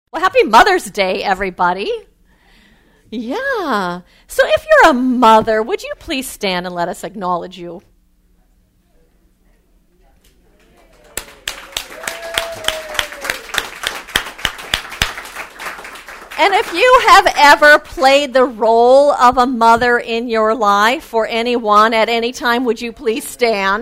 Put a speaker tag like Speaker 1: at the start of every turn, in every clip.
Speaker 1: Well, happy Mother's Day, everybody. Yeah. So if you're a mother, would you please stand and let us acknowledge you? And if you have ever played the role of a mother in your life or anyone at any time, would you please stand?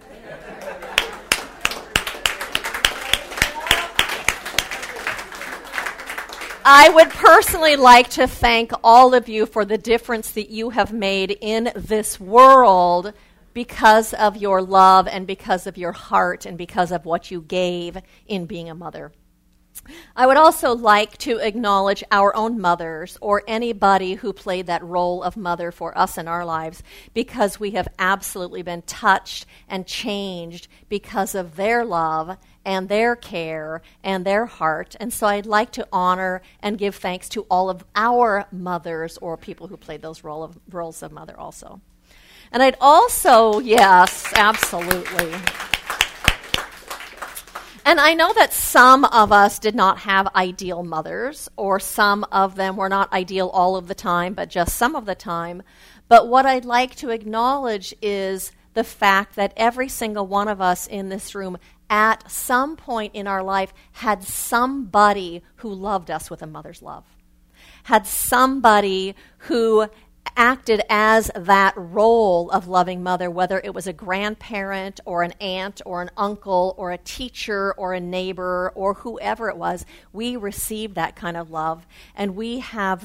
Speaker 1: I would personally like to thank all of you for the difference that you have made in this world because of your love and because of your heart and because of what you gave in being a mother. I would also like to acknowledge our own mothers or anybody who played that role of mother for us in our lives because we have absolutely been touched and changed because of their love and their care and their heart. And so I'd like to honor and give thanks to all of our mothers or people who played those roles of mother also. And I'd also, yes, absolutely. And I know that some of us did not have ideal mothers, or some of them were not ideal all of the time, but just some of the time. But what I'd like to acknowledge is the fact that every single one of us in this room at some point in our life had somebody who loved us with a mother's love, had somebody who acted as that role of loving mother, whether it was a grandparent or an aunt or an uncle or a teacher or a neighbor or whoever it was. We received that kind of love, and we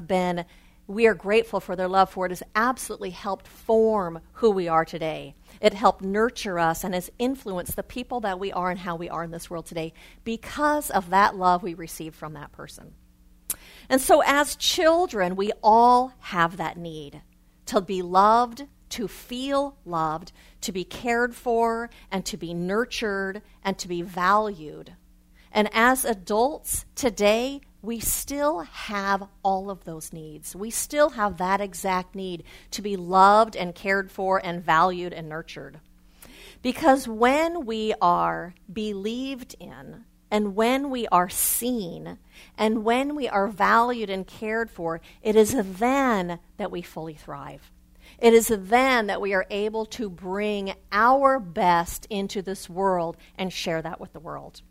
Speaker 1: are grateful for their love, for it has absolutely helped form who we are today. It helped nurture us and has influenced the people that we are and how we are in this world today because of that love we received from that person. And so as children, we all have that need to be loved, to feel loved, to be cared for, and to be nurtured, and to be valued. And as adults today, we still have all of those needs. We still have that exact need to be loved and cared for and valued and nurtured. Because when we are believed in, and when we are seen, and when we are valued and cared for, it is then that we fully thrive. It is then that we are able to bring our best into this world and share that with the world.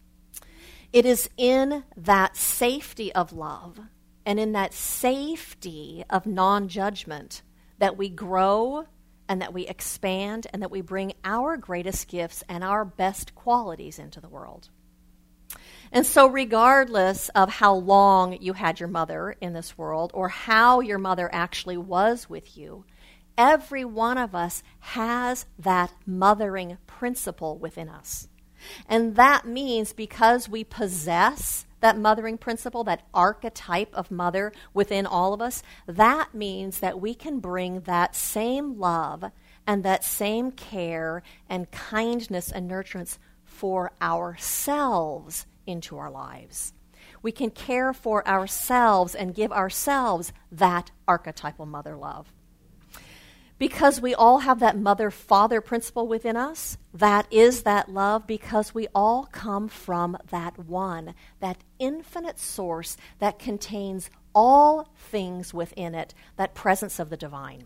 Speaker 1: It is in that safety of love and in that safety of non-judgment that we grow and that we expand and that we bring our greatest gifts and our best qualities into the world. And so regardless of how long you had your mother in this world or how your mother actually was with you, every one of us has that mothering principle within us. And that means because we possess that mothering principle, that archetype of mother within all of us, that means that we can bring that same love and that same care and kindness and nurturance for ourselves into our lives. We can care for ourselves and give ourselves that archetypal mother love. Because we all have that mother-father principle within us, that is that love, because we all come from that one, that infinite source that contains all things within it, that presence of the divine.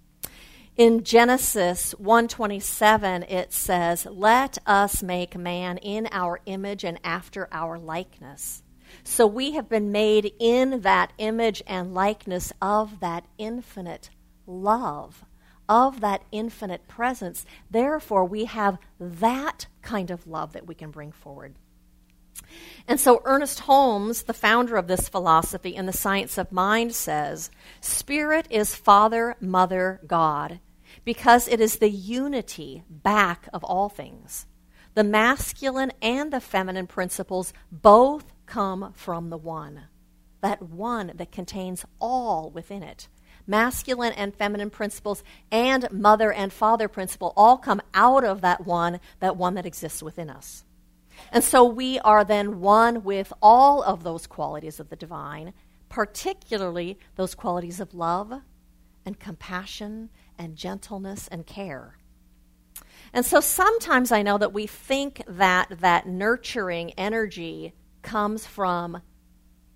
Speaker 1: In Genesis 1:27, it says, "Let us make man in our image and after our likeness." So we have been made in that image and likeness of that infinite love, of that infinite presence. Therefore, we have that kind of love that we can bring forward. And so Ernest Holmes, the founder of this philosophy in The Science of Mind, says, "Spirit is Father, Mother, God, because it is the unity back of all things. The masculine and the feminine principles both come from the one, that one that contains all within it. Masculine and feminine principles and mother and father principle all come out of that one that exists within us. And so we are then one with all of those qualities of the divine, particularly those qualities of love and compassion and gentleness and care. And so sometimes I know that we think that that nurturing energy comes from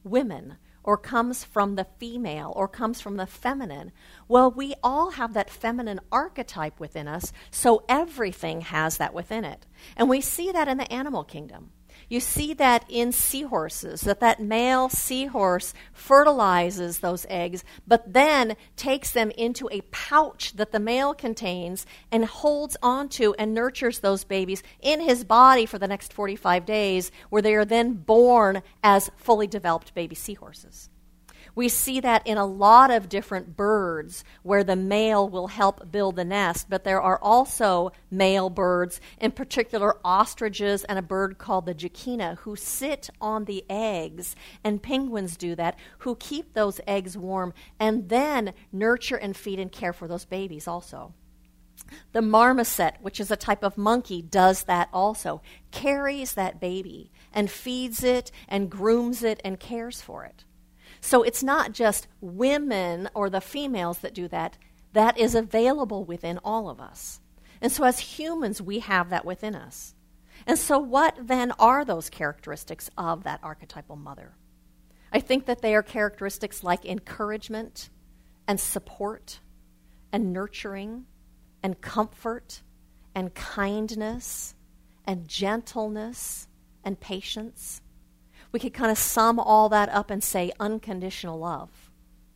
Speaker 1: women, or comes from the female, or comes from the feminine. Well, we all have that feminine archetype within us, so everything has that within it. And we see that in the animal kingdom. You see that in seahorses, that male seahorse fertilizes those eggs, but then takes them into a pouch that the male contains and holds onto and nurtures those babies in his body for the next 45 days, where they are then born as fully developed baby seahorses. We see that in a lot of different birds where the male will help build the nest, but there are also male birds, in particular ostriches and a bird called the jacquina, who sit on the eggs, and penguins do that, who keep those eggs warm and then nurture and feed and care for those babies also. The marmoset, which is a type of monkey, does that also, carries that baby and feeds it and grooms it and cares for it. So it's not just women or the females that do that. That is available within all of us. And so as humans, we have that within us. And so what then are those characteristics of that archetypal mother? I think that they are characteristics like encouragement and support and nurturing and comfort and kindness and gentleness and patience. We could kind of sum all that up and say unconditional love.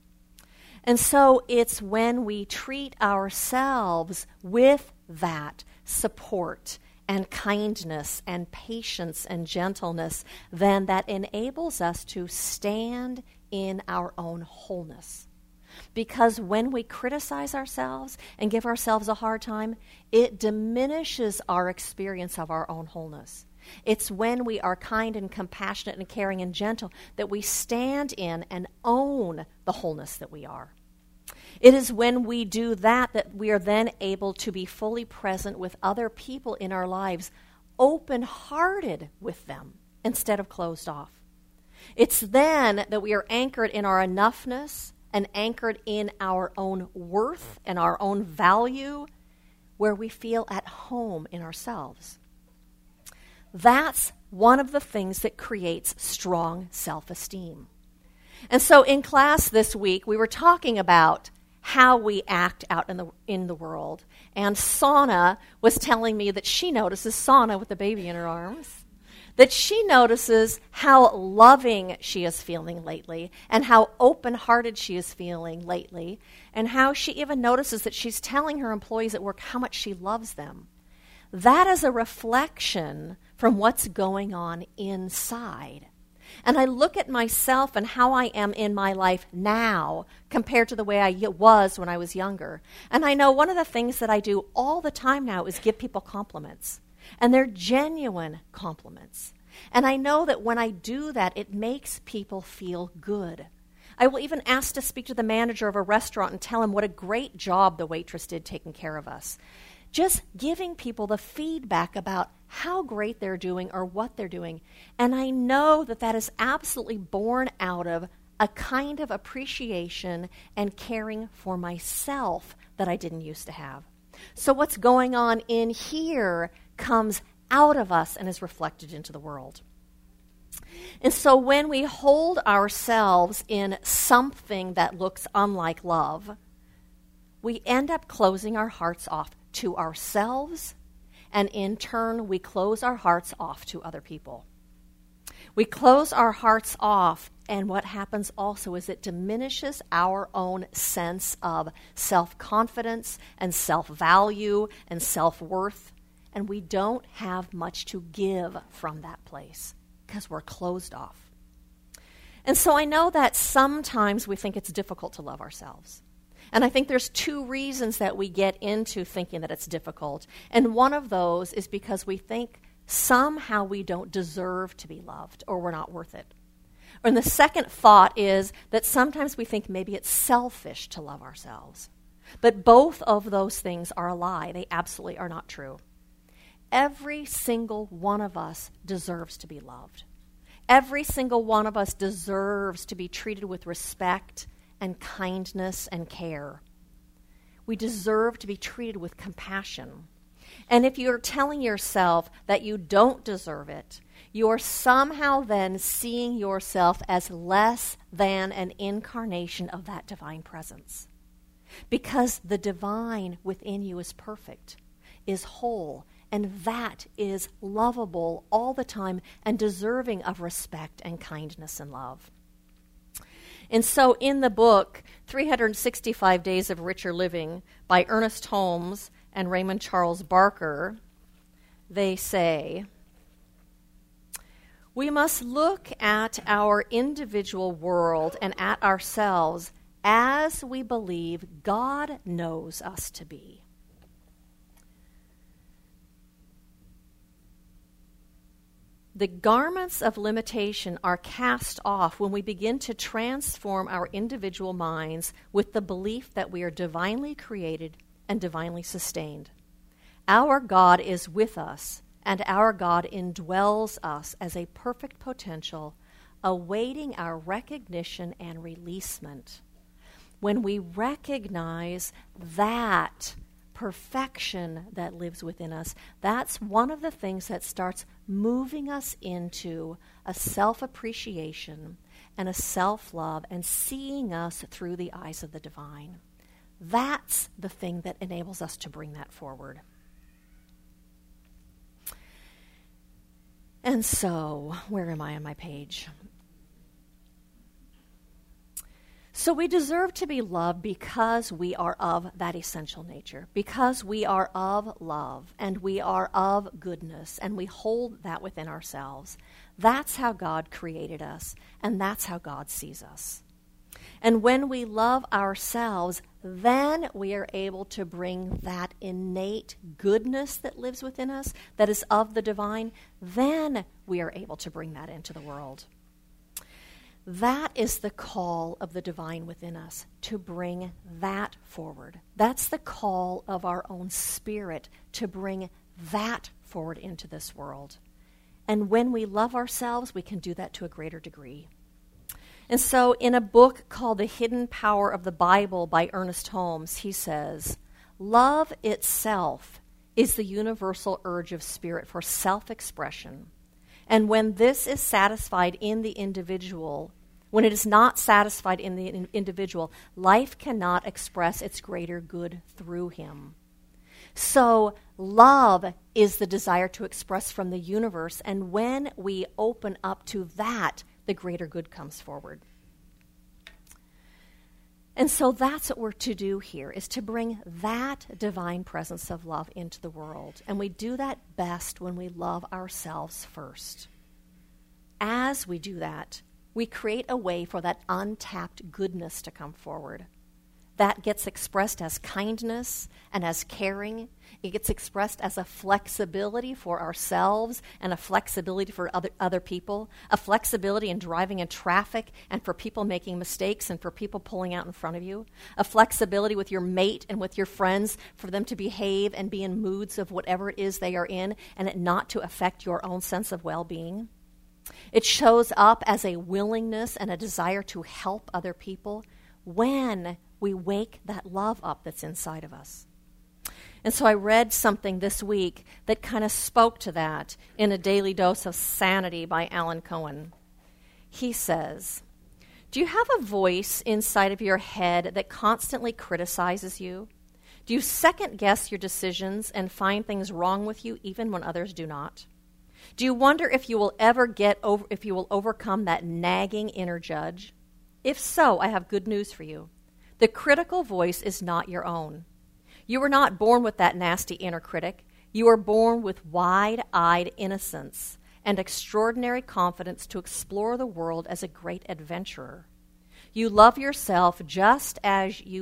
Speaker 1: And so it's when we treat ourselves with that support and kindness and patience and gentleness then that enables us to stand in our own wholeness. Because when we criticize ourselves and give ourselves a hard time, it diminishes our experience of our own wholeness. It's when we are kind and compassionate and caring and gentle that we stand in and own the wholeness that we are. It is when we do that that we are then able to be fully present with other people in our lives, open-hearted with them instead of closed off. It's then that we are anchored in our enoughness and anchored in our own worth and our own value, where we feel at home in ourselves. That's one of the things that creates strong self-esteem. And so in class this week, we were talking about how we act out in the world. And Sana was telling me that she notices, Sana with the baby in her arms, that she notices how loving she is feeling lately and how open-hearted she is feeling lately, and how she even notices that she's telling her employees at work how much she loves them. That is a reflection from what's going on inside. And I look at myself and how I am in my life now compared to the way I was when I was younger. And I know one of the things that I do all the time now is give people compliments. And they're genuine compliments. And I know that when I do that, it makes people feel good. I will even ask to speak to the manager of a restaurant and tell him what a great job the waitress did taking care of us. Just giving people the feedback about how great they're doing or what they're doing. And I know that that is absolutely born out of a kind of appreciation and caring for myself that I didn't used to have. So what's going on in here comes out of us and is reflected into the world. And so when we hold ourselves in something that looks unlike love, we end up closing our hearts off to ourselves, and in turn, we close our hearts off to other people. We close our hearts off, and what happens also is it diminishes our own sense of self-confidence and self-value and self-worth, and we don't have much to give from that place because we're closed off. And so I know that sometimes we think it's difficult to love ourselves. And I think there's two reasons that we get into thinking that it's difficult. And one of those is because we think somehow we don't deserve to be loved or we're not worth it. And the second thought is that sometimes we think maybe it's selfish to love ourselves. But both of those things are a lie. They absolutely are not true. Every single one of us deserves to be loved. Every single one of us deserves to be treated with respect and kindness and care. We deserve to be treated with compassion. And if you're telling yourself that you don't deserve it, you're somehow then seeing yourself as less than an incarnation of that divine presence. Because the divine within you is perfect, is whole, and that is lovable all the time and deserving of respect and kindness and love. And so in the book, 365 Days of Richer Living by Ernest Holmes and Raymond Charles Barker, they say, we must look at our individual world and at ourselves as we believe God knows us to be. The garments of limitation are cast off when we begin to transform our individual minds with the belief that we are divinely created and divinely sustained. Our God is with us, and our God indwells us as a perfect potential, awaiting our recognition and releasement. When we recognize that perfection that lives within us, that's one of the things that starts moving us into a self-appreciation and a self-love and seeing us through the eyes of the divine. That's the thing that enables us to bring that forward. And so, where am I on my page? So we deserve to be loved because we are of that essential nature, because we are of love and we are of goodness and we hold that within ourselves. That's how God created us, and that's how God sees us. And when we love ourselves, then we are able to bring that innate goodness that lives within us, that is of the divine, then we are able to bring that into the world. That is the call of the divine within us, to bring that forward. That's the call of our own spirit, to bring that forward into this world. And when we love ourselves, we can do that to a greater degree. And so in a book called The Hidden Power of the Bible by Ernest Holmes, he says, love itself is the universal urge of spirit for self-expression. And when this is satisfied in the individual, when it is not satisfied in the individual, life cannot express its greater good through him. So love is the desire to express from the universe, and when we open up to that, the greater good comes forward. And so that's what we're to do here, is to bring that divine presence of love into the world. And we do that best when we love ourselves first. As we do that, we create a way for that untapped goodness to come forward. That gets expressed as kindness and as caring. It gets expressed as a flexibility for ourselves and a flexibility for other people, a flexibility in driving in traffic and for people making mistakes and for people pulling out in front of you, a flexibility with your mate and with your friends for them to behave and be in moods of whatever it is they are in and it not to affect your own sense of well-being. It shows up as a willingness and a desire to help other people when we wake that love up that's inside of us. And so I read something this week that kind of spoke to that in A Daily Dose of Sanity by Alan Cohen. He says, do you have a voice inside of your head that constantly criticizes you? Do you second-guess your decisions and find things wrong with you even when others do not? Do you wonder if you will ever overcome that nagging inner judge? If so, I have good news for you. The critical voice is not your own. You were not born with that nasty inner critic. You were born with wide-eyed innocence and extraordinary confidence to explore the world as a great adventurer. You love yourself just as you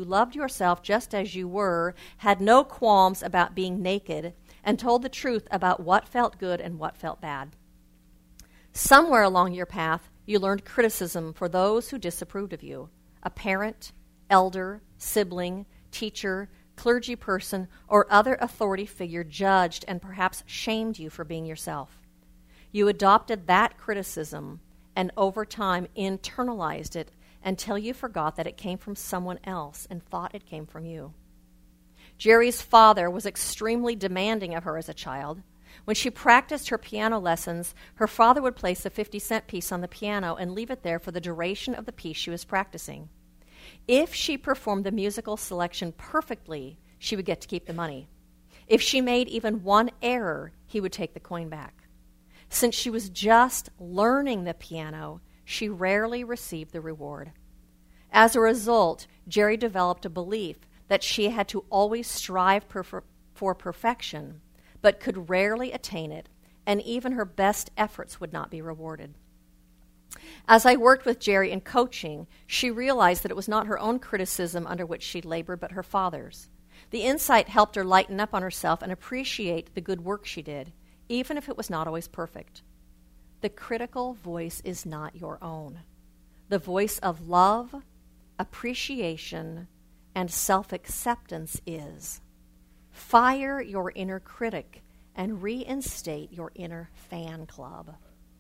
Speaker 1: were, had no qualms about being naked, and told the truth about what felt good and what felt bad. Somewhere along your path, you learned criticism for those who disapproved of you, a parent, elder, sibling, teacher, clergy person, or other authority figure judged and perhaps shamed you for being yourself. You adopted that criticism and over time internalized it until you forgot that it came from someone else and thought it came from you. Jerry's father was extremely demanding of her as a child, When she practiced her piano lessons, her father would place a 50-cent piece on the piano and leave it there for the duration of the piece she was practicing. If she performed the musical selection perfectly, she would get to keep the money. If she made even one error, he would take the coin back. Since she was just learning the piano, she rarely received the reward. As a result, Jerry developed a belief that she had to always strive for perfection, but could rarely attain it, and even her best efforts would not be rewarded. As I worked with Jerry in coaching, she realized that it was not her own criticism under which she labored, but her father's. The insight helped her lighten up on herself and appreciate the good work she did, even if it was not always perfect. The critical voice is not your own. The voice of love, appreciation, and self-acceptance is. Fire your inner critic and reinstate your inner fan club.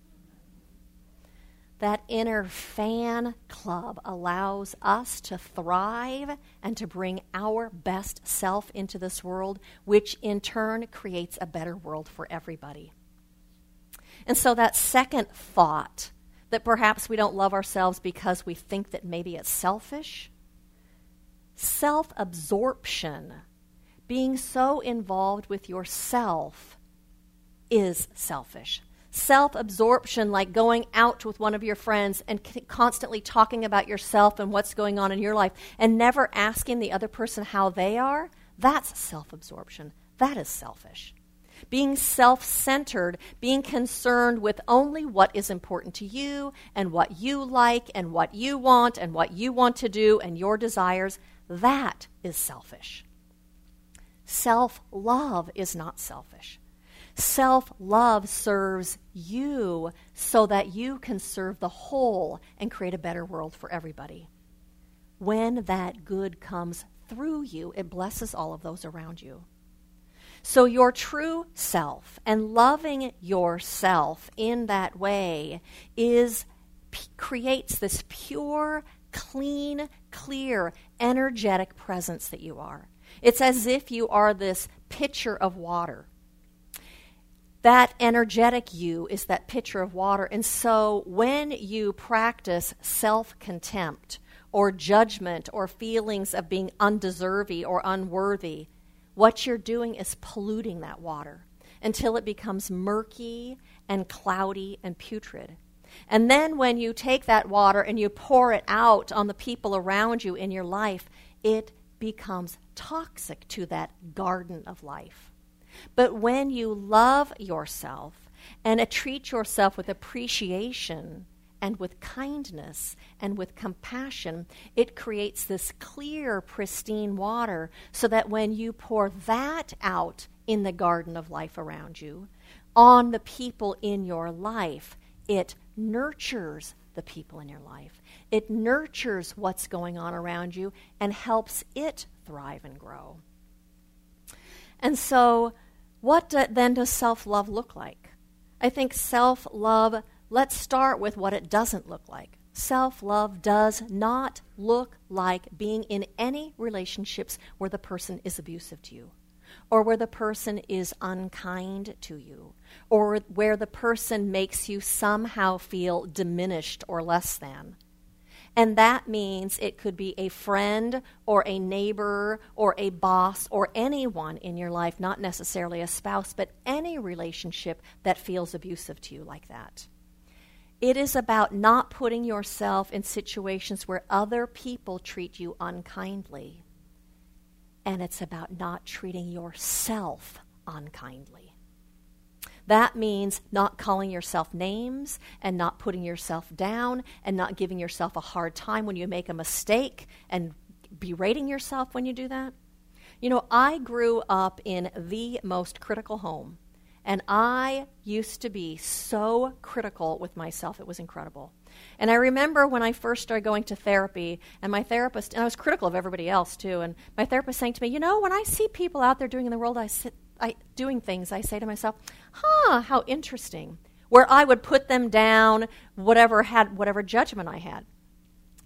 Speaker 1: That inner fan club allows us to thrive and to bring our best self into this world, which in turn creates a better world for everybody. And so that second thought, that perhaps we don't love ourselves because we think that maybe it's selfish, self-absorption, being so involved with yourself, is selfish. Self-absorption, like going out with one of your friends and constantly talking about yourself and what's going on in your life and never asking the other person how they are, that's self-absorption. That is selfish. Being self-centered, being concerned with only what is important to you and what you like and what you want to do and your desires, that is selfish. Self-love is not selfish. Self-love serves you so that you can serve the whole and create a better world for everybody. When that good comes through you, it blesses all of those around you. So your true self and loving yourself in that way creates this pure, clean, clear, energetic presence that you are. It's as if you are this pitcher of water. That energetic you is that pitcher of water. And so when you practice self-contempt or judgment or feelings of being undeserving or unworthy, what you're doing is polluting that water until it becomes murky and cloudy and putrid. And then when you take that water and you pour it out on the people around you in your life, it becomes toxic to that garden of life. But when you love yourself and treat yourself with appreciation and with kindness and with compassion, it creates this clear, pristine water so that when you pour that out in the garden of life around you, on the people in your life, it nurtures the people in your life. It nurtures what's going on around you and helps it thrive and grow. And so, what then does self-love look like? I think self-love, let's start with what it doesn't look like. Self-love does not look like being in any relationships where the person is abusive to you, or where the person is unkind to you, or where the person makes you somehow feel diminished or less than. And that means it could be a friend or a neighbor or a boss or anyone in your life, not necessarily a spouse, but any relationship that feels abusive to you like that. It is about not putting yourself in situations where other people treat you unkindly. And it's about not treating yourself unkindly. That means not calling yourself names and not putting yourself down and not giving yourself a hard time when you make a mistake and berating yourself when you do that. You know, I grew up in the most critical home, and I used to be so critical with myself. It was incredible. And I remember when I first started going to therapy, and my therapist, and I was critical of everybody else too, and my therapist saying to me, you know, when I see people out there doing in the world, doing things, I say to myself, how interesting, where I would put them down, whatever judgment I had.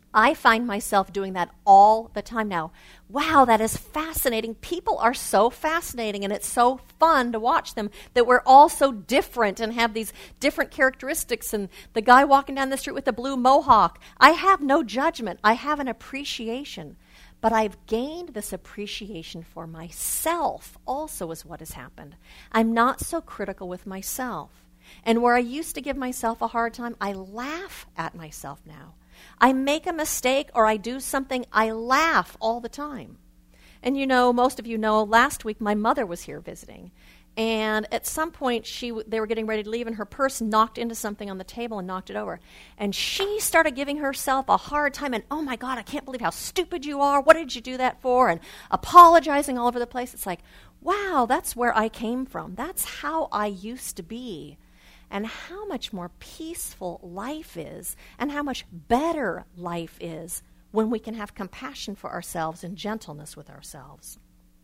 Speaker 1: I find myself doing that all the time now. Wow, that is fascinating. People are so fascinating, and it's so fun to watch them, that we're all so different and have these different characteristics. And the guy walking down the street with the blue mohawk, I have no judgment. I have an appreciation. But I've gained this appreciation for myself also is what has happened. I'm not so critical with myself. And where I used to give myself a hard time, I laugh at myself now. I make a mistake or I do something, I laugh all the time. And you know, most of you know, last week my mother was here visiting. And at some point, they were getting ready to leave, and her purse knocked into something on the table and knocked it over. And she started giving herself a hard time, and, oh, my God, I can't believe how stupid you are. What did you do that for? And apologizing all over the place. It's like, wow, that's where I came from. That's how I used to be. And how much more peaceful life is, and how much better life is when we can have compassion for ourselves and gentleness with ourselves.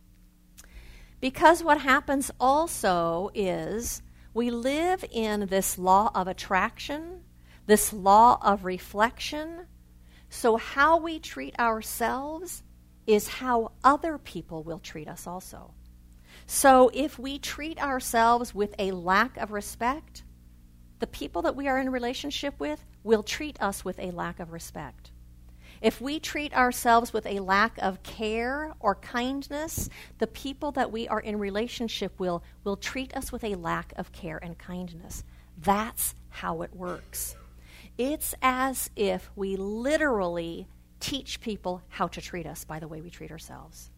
Speaker 1: Because what happens also is we live in this law of attraction, this law of reflection. So how we treat ourselves is how other people will treat us also. So if we treat ourselves with a lack of respect, the people that we are in a relationship with will treat us with a lack of respect. If we treat ourselves with a lack of care or kindness, the people that we are in relationship will treat us with a lack of care and kindness. That's how it works. It's as if we literally teach people how to treat us by the way we treat ourselves.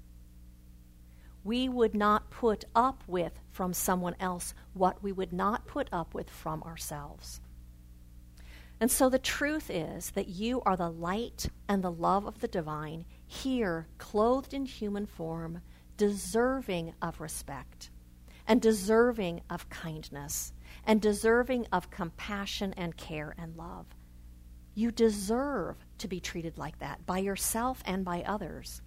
Speaker 1: We would not put up with from someone else what we would not put up with from ourselves. And so the truth is that you are the light and the love of the divine, here, clothed in human form, deserving of respect, and deserving of kindness, and deserving of compassion and care and love. You deserve to be treated like that by yourself and by others.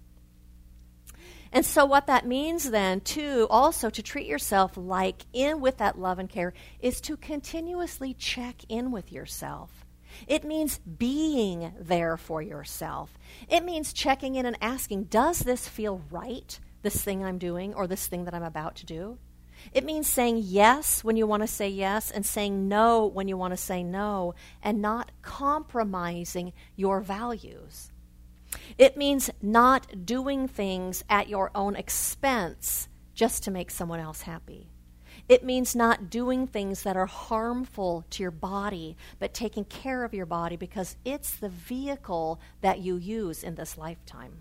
Speaker 1: And so what that means then, too, also to treat yourself with that love and care, is to continuously check in with yourself. It means being there for yourself. It means checking in and asking, does this feel right, this thing I'm doing or this thing that I'm about to do? It means saying yes when you want to say yes and saying no when you want to say no, and not compromising your values. It means not doing things at your own expense just to make someone else happy. It means not doing things that are harmful to your body, but taking care of your body because it's the vehicle that you use in this lifetime.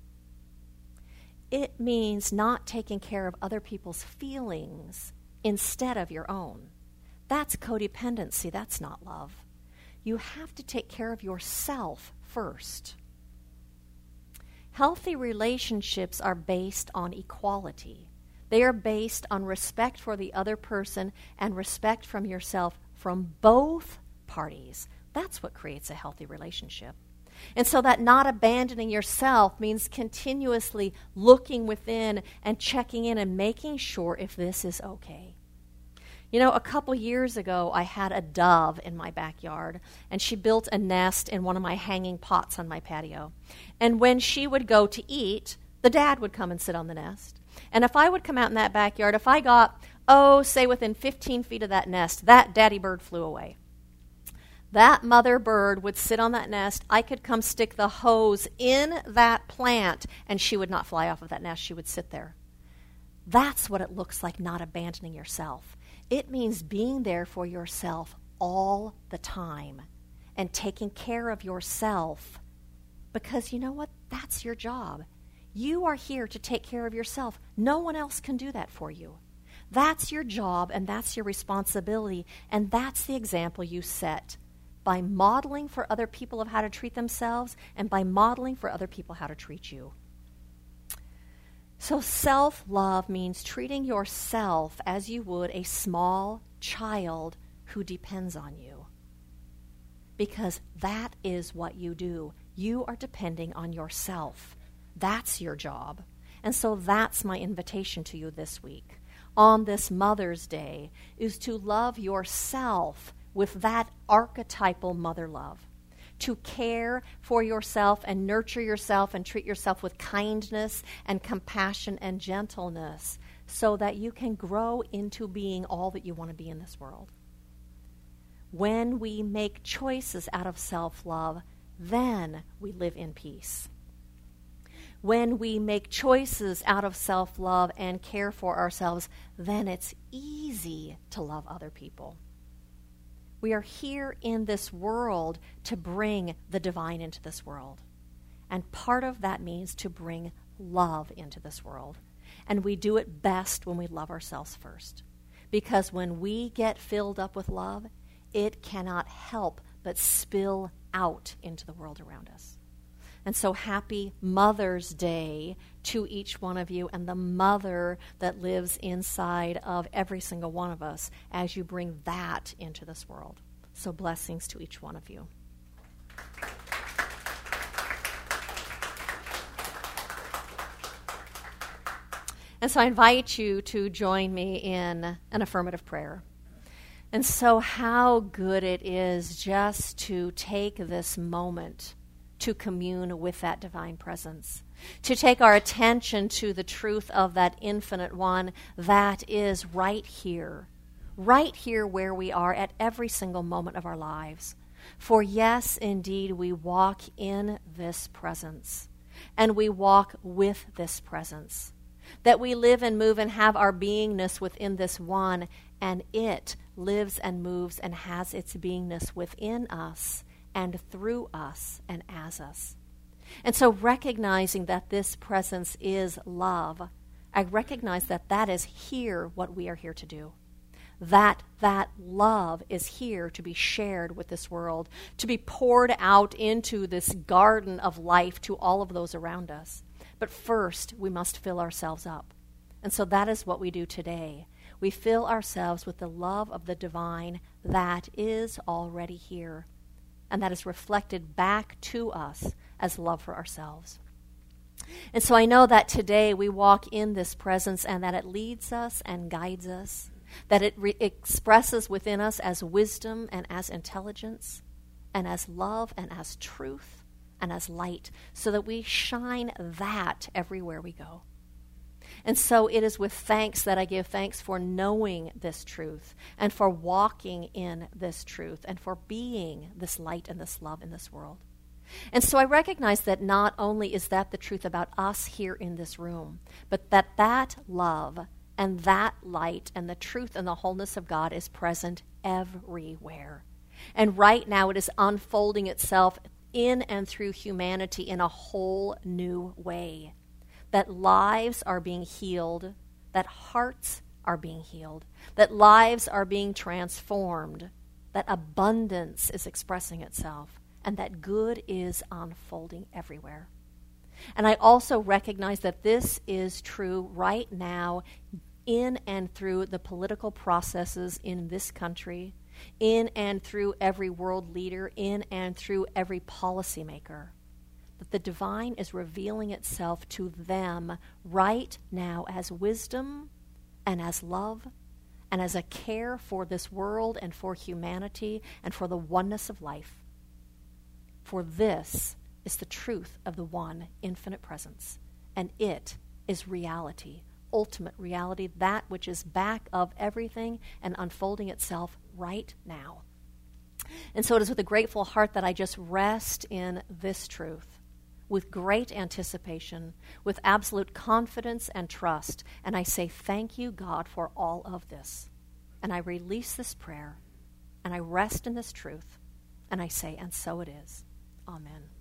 Speaker 1: It means not taking care of other people's feelings instead of your own. That's codependency. That's not love. You have to take care of yourself first. Healthy relationships are based on equality. They are based on respect for the other person and respect from yourself from both parties. That's what creates a healthy relationship. And so that not abandoning yourself means continuously looking within and checking in and making sure if this is okay. You know, a couple years ago, I had a dove in my backyard, and she built a nest in one of my hanging pots on my patio. And when she would go to eat, the dad would come and sit on the nest. And if I would come out in that backyard, if I got, say within 15 feet of that nest, that daddy bird flew away. That mother bird would sit on that nest. I could come stick the hose in that plant, and she would not fly off of that nest. She would sit there. That's what it looks like not abandoning yourself. It means being there for yourself all the time and taking care of yourself because you know what? That's your job. You are here to take care of yourself. No one else can do that for you. That's your job and that's your responsibility, and that's the example you set by modeling for other people of how to treat themselves and by modeling for other people how to treat you. So self-love means treating yourself as you would a small child who depends on you. Because that is what you do. You are depending on yourself. That's your job. And so that's my invitation to you this week. On this Mother's Day is to love yourself with that archetypal mother love. to care for yourself and nurture yourself and treat yourself with kindness and compassion and gentleness so that you can grow into being all that you want to be in this world. When we make choices out of self-love, then we live in peace. When we make choices out of self-love and care for ourselves, then it's easy to love other people. We are here in this world to bring the divine into this world. And part of that means to bring love into this world. And we do it best when we love ourselves first. Because when we get filled up with love, it cannot help but spill out into the world around us. And so happy Mother's Day to each one of you and the mother that lives inside of every single one of us as you bring that into this world. So blessings to each one of you. And so I invite you to join me in an affirmative prayer. And so how good it is just to take this moment to commune with that divine presence, to take our attention to the truth of that infinite one that is right here where we are at every single moment of our lives. For yes, indeed, we walk in this presence, and we walk with this presence, that we live and move and have our beingness within this one, and it lives and moves and has its beingness within us and through us and as us. And so recognizing that this presence is love, I recognize that that is here what we are here to do. That love is here to be shared with this world, to be poured out into this garden of life to all of those around us. But first, we must fill ourselves up. And so that is what we do today. We fill ourselves with the love of the divine that is already here, and that is reflected back to us as love for ourselves. And so I know that today we walk in this presence and that it leads us and guides us, that it expresses within us as wisdom and as intelligence and as love and as truth and as light, so that we shine that everywhere we go. And so it is with thanks that I give thanks for knowing this truth and for walking in this truth and for being this light and this love in this world. And so I recognize that not only is that the truth about us here in this room, but that love and that light and the truth and the wholeness of God is present everywhere. And right now it is unfolding itself in and through humanity in a whole new way. That lives are being healed, that hearts are being healed, that lives are being transformed, that abundance is expressing itself, and that good is unfolding everywhere. And I also recognize that this is true right now in and through the political processes in this country, in and through every world leader, in and through every policymaker. That the divine is revealing itself to them right now as wisdom and as love and as a care for this world and for humanity and for the oneness of life. For this is the truth of the one infinite presence, and it is reality, ultimate reality, that which is back of everything and unfolding itself right now. And so it is with a grateful heart that I just rest in this truth, with great anticipation, with absolute confidence and trust. And I say, thank you, God, for all of this. And I release this prayer, and I rest in this truth, and I say, and so it is. Amen.